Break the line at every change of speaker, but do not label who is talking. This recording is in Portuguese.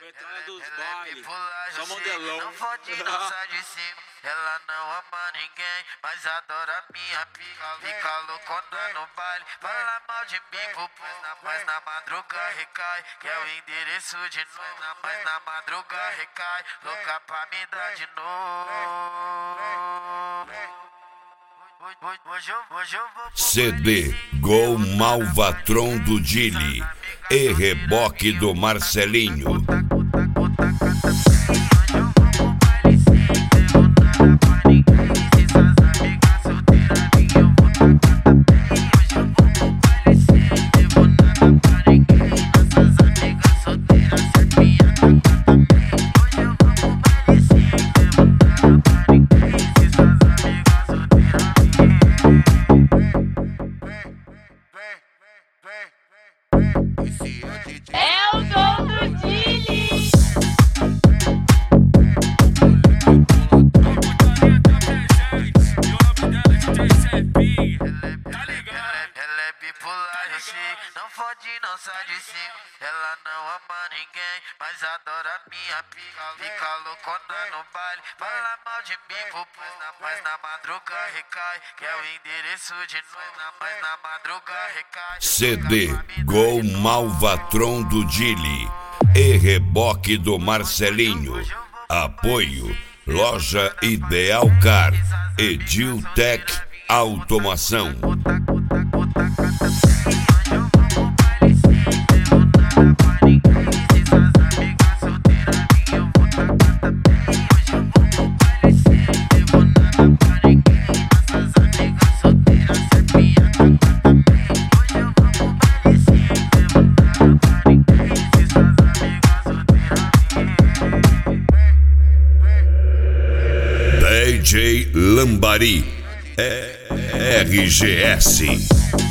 veterana dos bailes, só modelão.
Não fode, não sai de cima. Ela não ama ninguém, mas adora minha pica. Fica loucona no baile, fala mal de mim, mas na madruga recai. Quer o endereço de novo, mas na madruga recai. Louca pra me dar de novo. Hoje eu vou
CD Gol Malvatron do Dili e Reboque do Marcelinho.
É o Gol do Dili.
Ela é bipolar, eu sei. Não fode, não sai de cima. Ela não ama ninguém, mas adora minha pica. Fica loucona no baile, fala mal de mim, mas na madruga recai. Quer o endereço de novo, mas na madruga recai.
CD Gol Malvatron do Dili e Reboque do Marcelinho. Apoio Loja Ideal Car, Ediltec Automação. DJ Lambari, RGS.